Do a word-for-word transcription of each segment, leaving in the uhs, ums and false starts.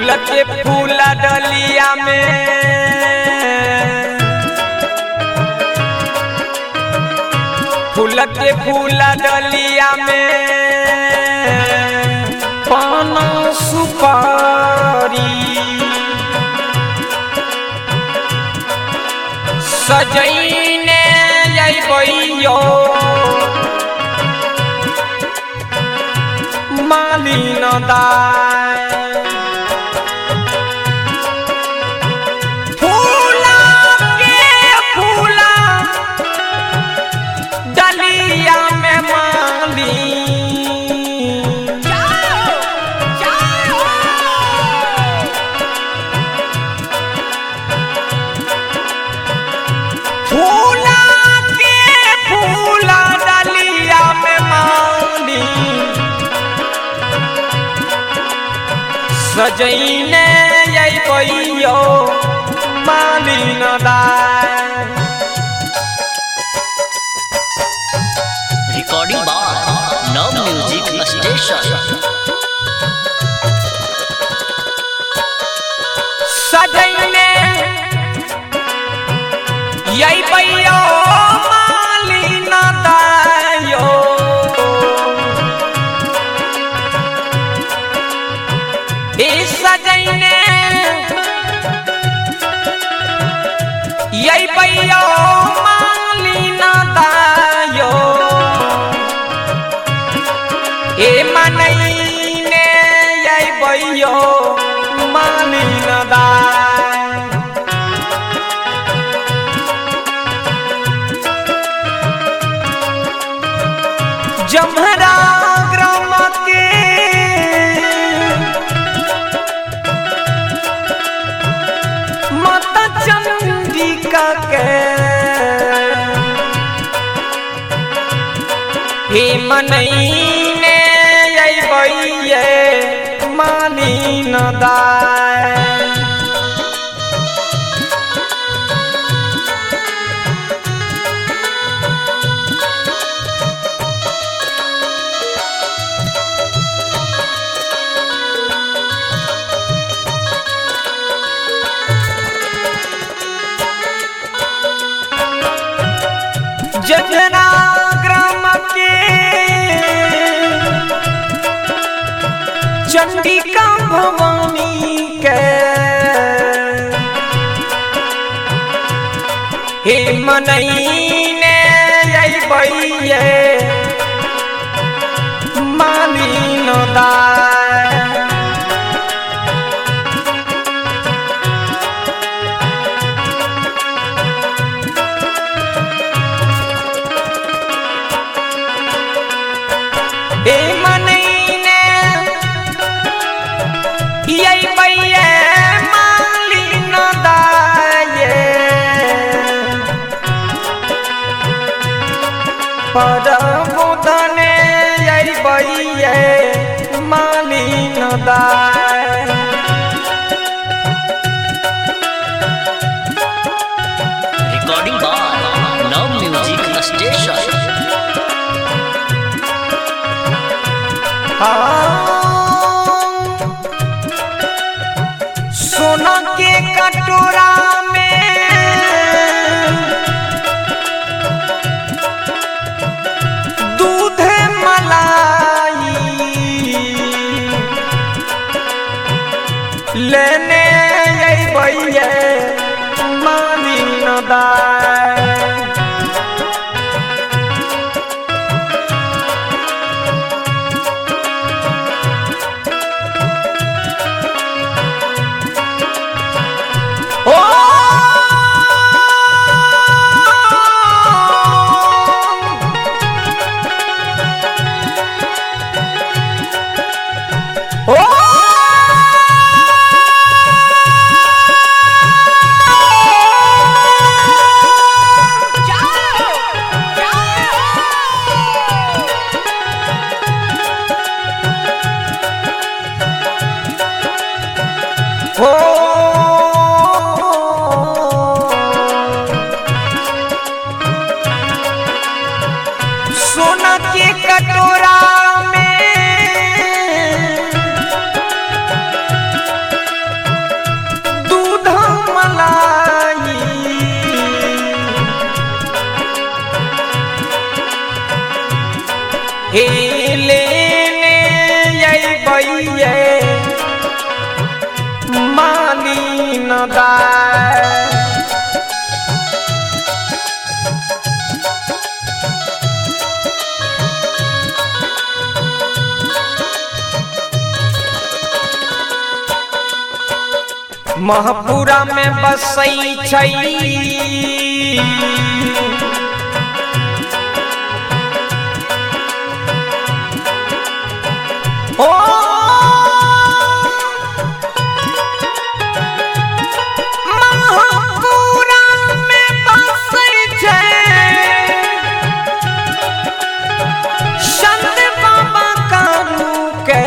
फूल के फूल डलिया में फूल के फूल डलिया में पान सुपारी सजैने अइबैयो मालिन दाय फूला के फूला डलिया में माली फूला के फूला डलिया में माली सजैने अइबैयो मालिन दाय recording by Nav music station सजैने अइबैयो मालिन दायो ए सजैने अइबैयो मालिन दायो ए मनैने अइबैयो मालिन दाय जमहरा ग्राम के माता चंडिका के हे मनैने अइबैये मालिन दाय जजना ग्राम के चंडिका भवानी के हे मनैने अइबैये मालिन दाय ए मनैने अइबैये मालिन दाय परबोधने अइबैये मालिन दाय recording by Nav music station सोना के कटोरा में दूध मलाई लेने अइबैये मालिन दाय ओ ओ हे लेने अइबैये मालिन दाय। महपुरा में बसई छै ओ महपुरा में बसई छै संत बाबा कारू के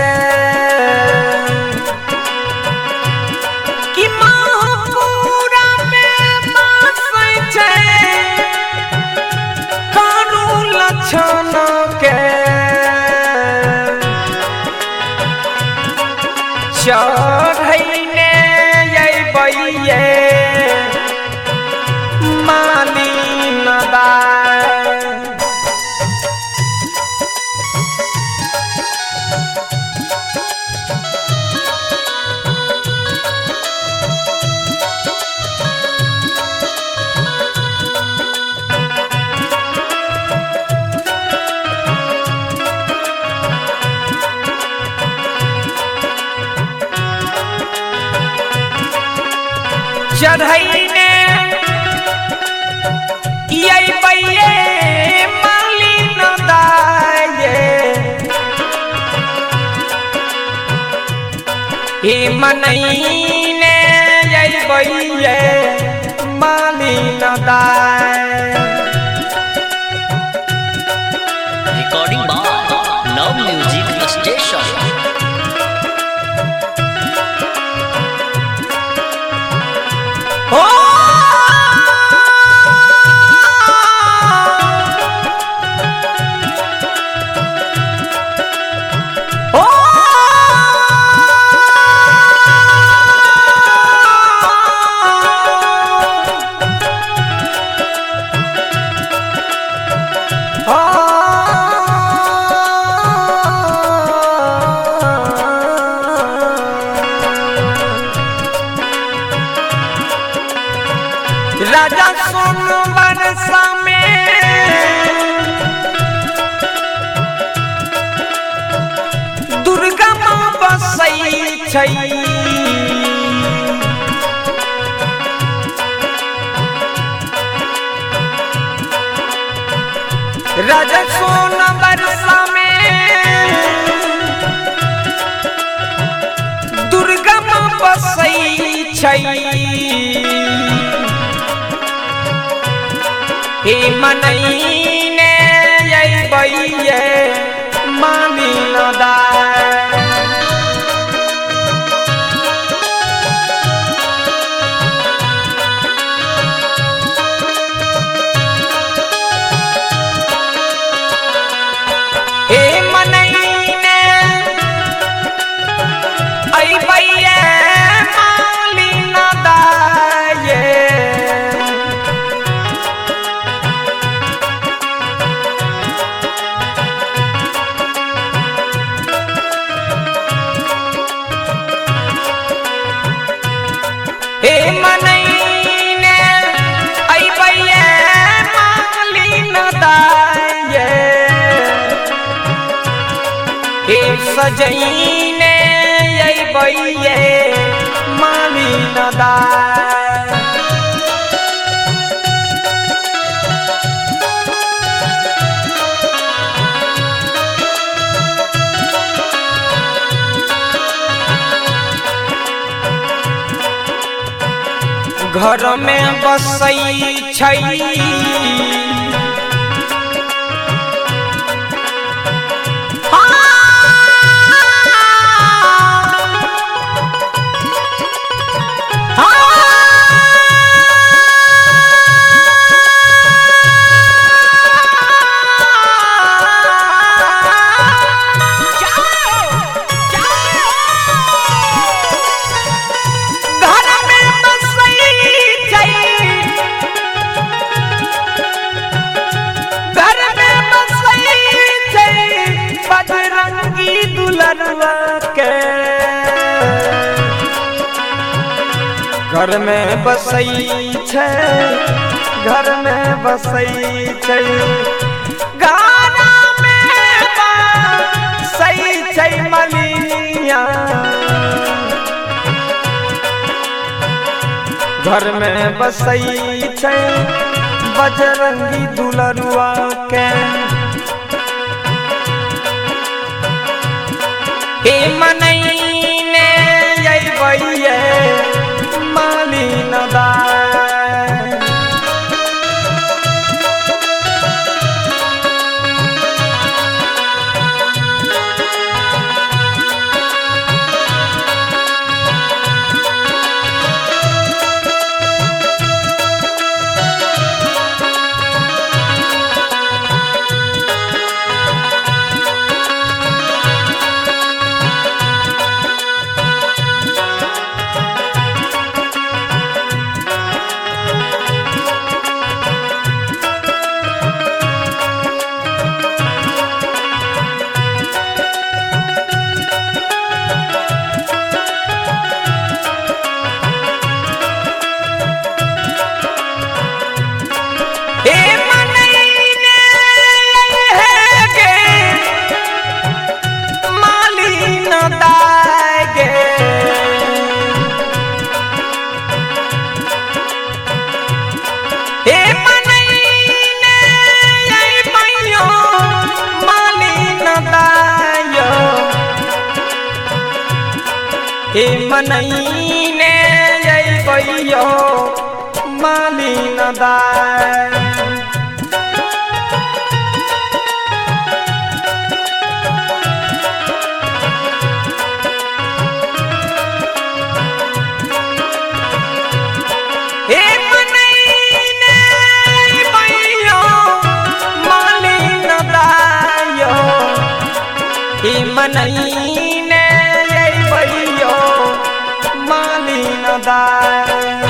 कि महपुरा में बसई छै कारू लक्षण के चढ़ैने अइबैये मालिन दाय। चढ़ैने अइबैये मालिन दाय। हे मनैने अइबैये मालिन दाय। Recording by Now Music Station. ओ ओ राजा सोनबरसा में दुर्गा माँ बसई छै राजा सोनबरसा में दुर्गा माँ बसई छै। हे मनैने अइबैये मालिन दाय। हे मनैने अइबैये मालिन दाय। हे मनैने अइबैये मालिन दाय। हे सजैने अइबैये मालिन दाय। घर में बसई छै दुलरुआ के घर में बसई छे घर में बसई छे गाना में बसई छे मलिया घर में बसई छे बजरंगी दुलरुआ के ए मनईने अइबैये मालिन दाय हे मनईने अइबैयो मालिन दाय हे मनईने अइबैयो मालिन दाय हे मनईने अइबैयो मालिन दाय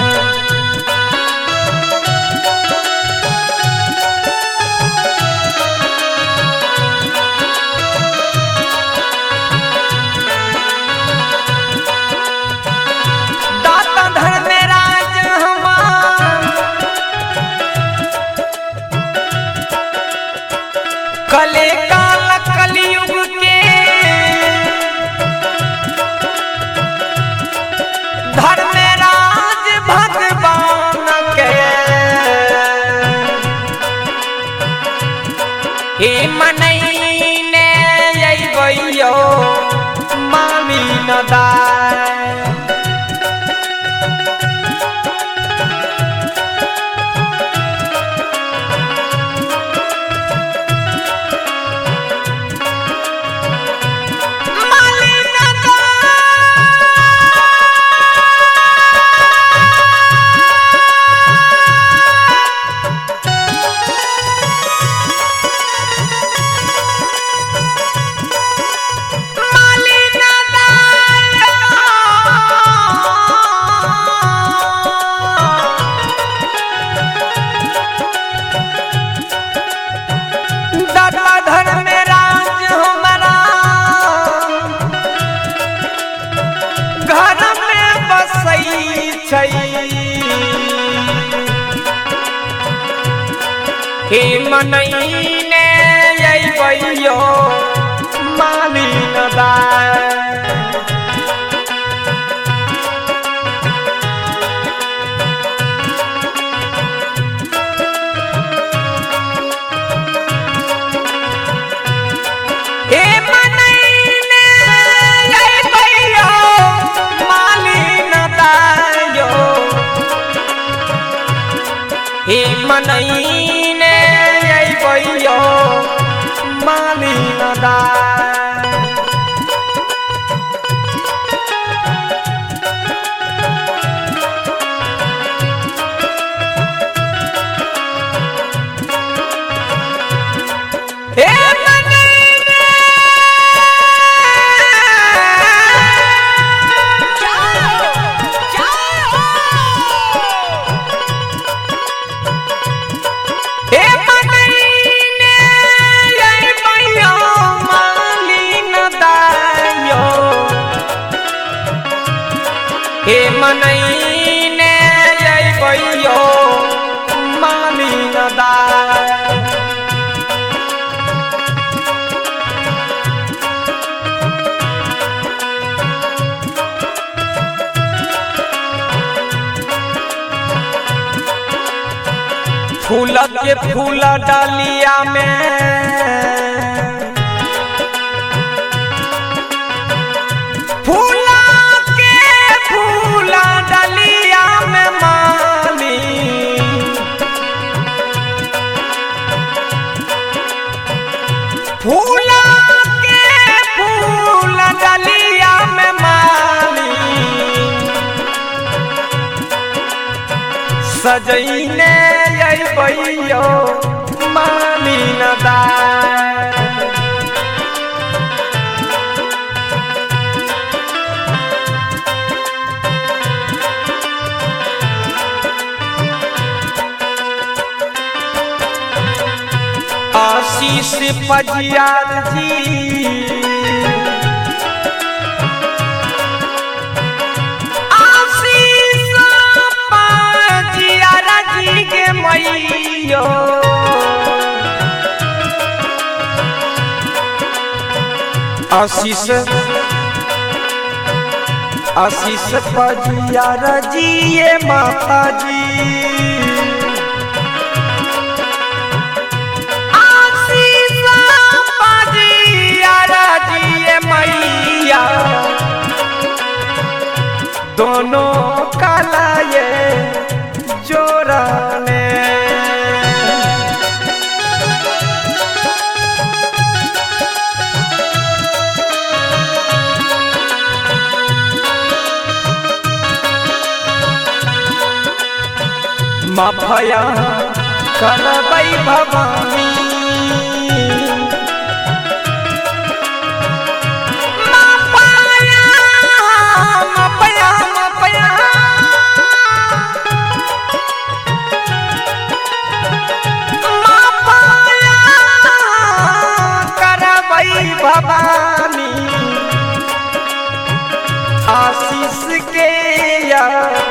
दाता धर्मराज हमार कले काल कलयुग के धर्मराज भगवान के हे मनईने अइबैयो मालिन दाय हे मनईने अइबैयो मालिन दाय हे मनईने अइबैयो मालिन दाय हे मनईने अइबैयो मालिन दाय हे मनईने हे मनईने अइबैयो मनैने अइबैयो मालिन दाय फूल के फूल डालिया में फूल के फूल डालिया में माली फूल के फूल डालिया में माली सजैने अइबैयो मालिन दाय आशीष पजियार जी आशीष पजियार जी के मैयो आशीष आशीष पजियार जी ये माता जी दोनों काला ये जोड़ने माफया करबै भवानी भवानी आशीष के या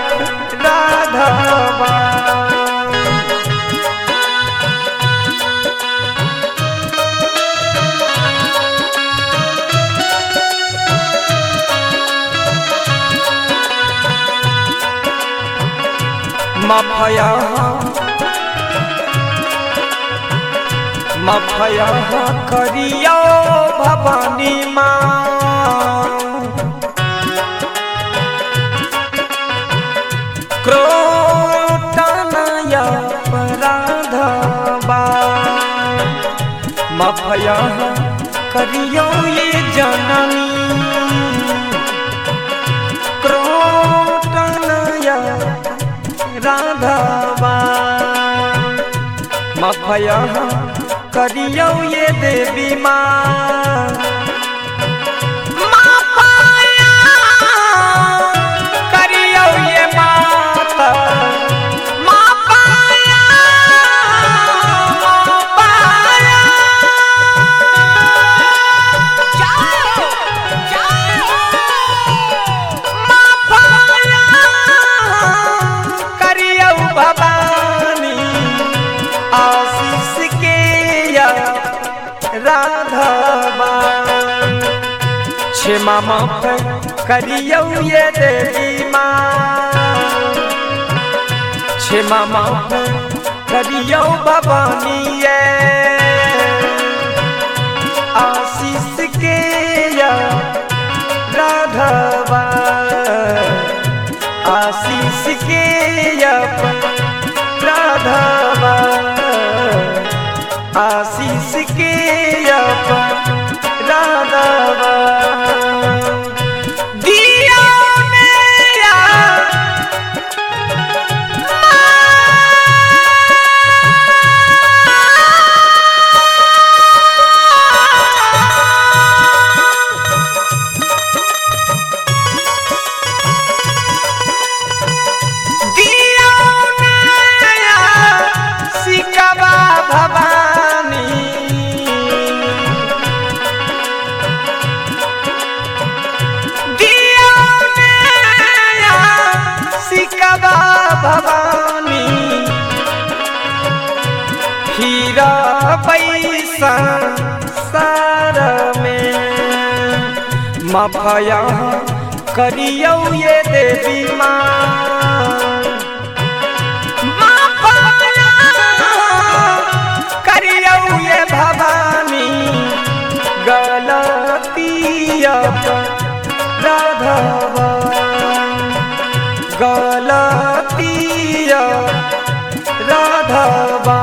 राधवा मफया मफया करियो भवानी माँ क्रोटनय अपराधवा मफया करियो ये जननी क्रोटनय राधवा मफया करियो ये देवी माँ माफया करियो ये माता माफया माफया जाओ जाओ माफया करियो भवानी आशीष के या राधवा क्षमा माफ करियो ये देवी माँ क्षमा माफ करियो भवानी ये आशीष के या राधवा आशीष के या राधवा आशीष के राधवा दिया मेरा माफया करियो ये देवी माँ, माफया करियो ये भवानी, गलतिया राघवा गलतिया राघवा,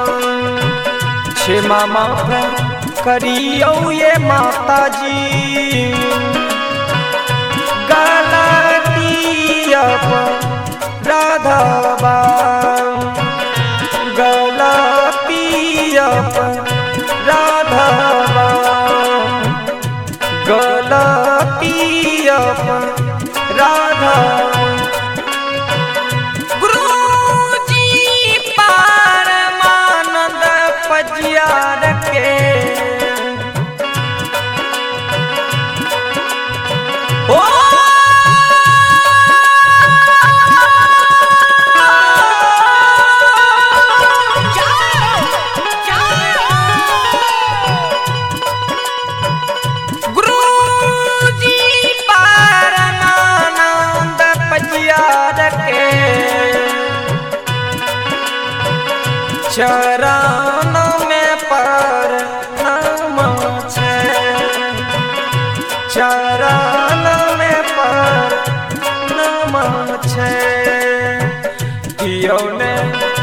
क्षमा माफ करियो ये माता जी, गलतिया राघवा गलतिया राघवा गलतिया राघवा। गुरुजी परमानंद पजियार के ओ चरण में प्रणाम छे, चरण में प्रणाम छे, दियो ने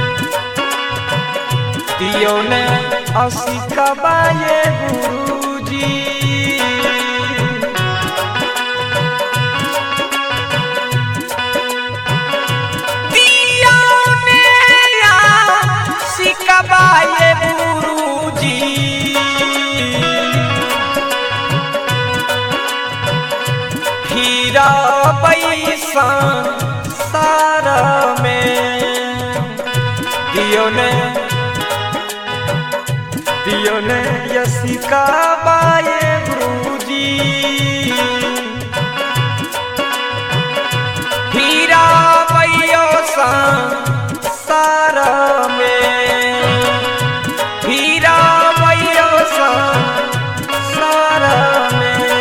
दियो ने आशिकबाए गुरुजी, बाये गुरुजी, हीरा पैसा सारा में दियो ने दियो ने यशिका बाये गुरुजी, हीरा पैसा सारा में, हीरा पैसा सारा में,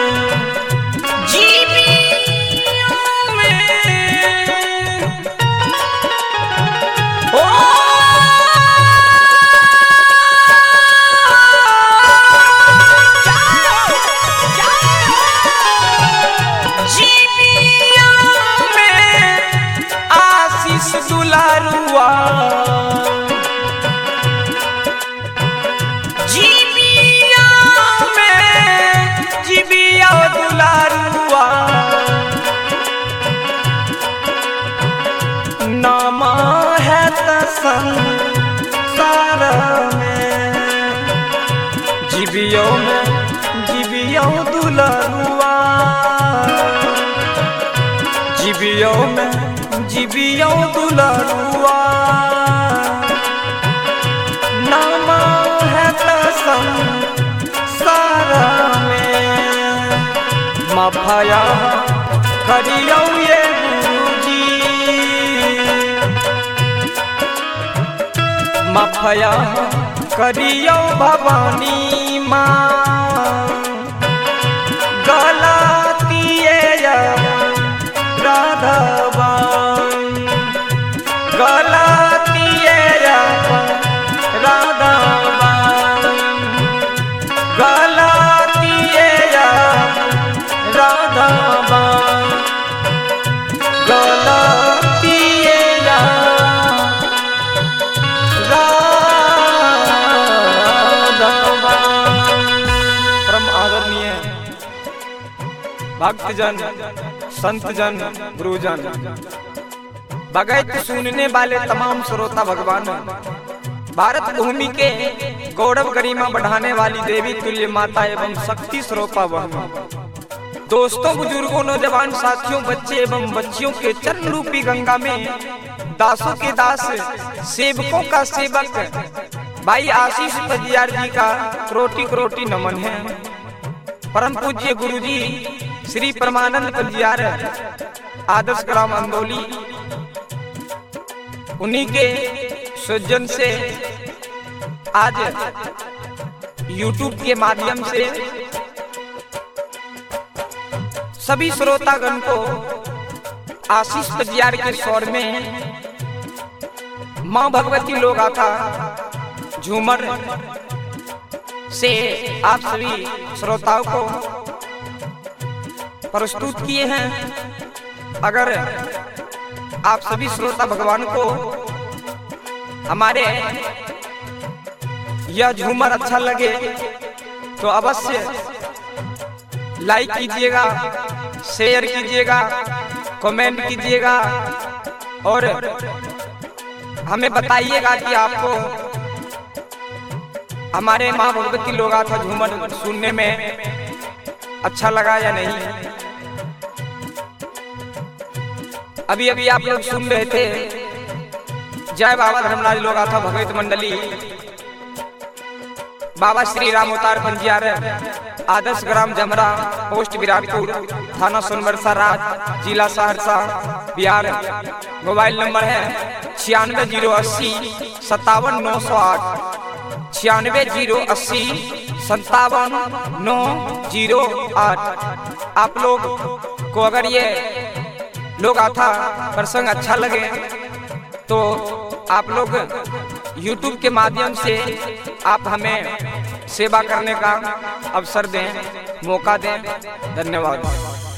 जीवियों में ओ जीवियों में आशीष दुलारुआ, जीविया में जीविया दुलारुआ, नामा है संसार में, जीवियों में जीविया दुलारुआ, जीवियों में जीविया दुलारुआ, नामा है संसार में, माफया करियो ये गुरुजी, माफया करियो भवानी माँ, गलतिया राघवा गलतिया राघवा गलतिया राघवा गलतिया राघवा। परम आदरणीय भक्तजन, संतजन, गुरुजन, भगत सुनने वाले तमाम श्रोता भगवान, भारत भूमि के गौरव गरिमा बढ़ाने वाली देवी तुल्य माता एवं शक्ति स्वरूपा बहन, दोस्तों, बुजुर्गों, नौजवान साथियों, बच्चे एवं बच्चियों के चरण रूपी गंगा में दासों के दास, सेवकों का सेवक भाई आशीष पजियार जी का करोटी करोटी नमन है। परम पूज्य गुरुजी श्री परमानंद पजियार आदर्श ग्राम अंदौली, उन्हीं के सज्जन से आज यूट्यूब के माध्यम से सभी श्रोतागण को आशीष पजियार के स्वर में माँ भगवती लोग आता झूमर से आप सभी श्रोताओं को प्रस्तुत किए हैं। अगर आप सभी श्रोता भगवान को हमारे यह झूमर अच्छा लगे तो अवश्य लाइक कीजिएगा, शेयर कीजिएगा, कमेंट कीजिएगा और हमें बताइएगा कि आपको हमारे माँ भगवती लोग था झूमर सुनने में अच्छा लगा या नहीं। अभी अभी आप लोग सुन रहे थे जय बाबा धर्मराज लोग था भगवत मंडली, बाबा श्री राम अवतार पंजियार, आदर्श ग्राम जमरा, पोस्ट विराटपुर, थाना सोनबरसा राज, जिला सहरसा, बिहार। मोबाइल नंबर है छियानवे जीरो अस्सी सत्तावन नौ सौ आठ, छियानवे जीरो अस्सी सत्तावन नौ जीरो आठ। आप लोग को अगर ये लोग आता प्रसंग अच्छा लगे तो आप लोग YouTube के माध्यम से आप हमें सेवा करने का अवसर दें, मौका दें। धन्यवाद।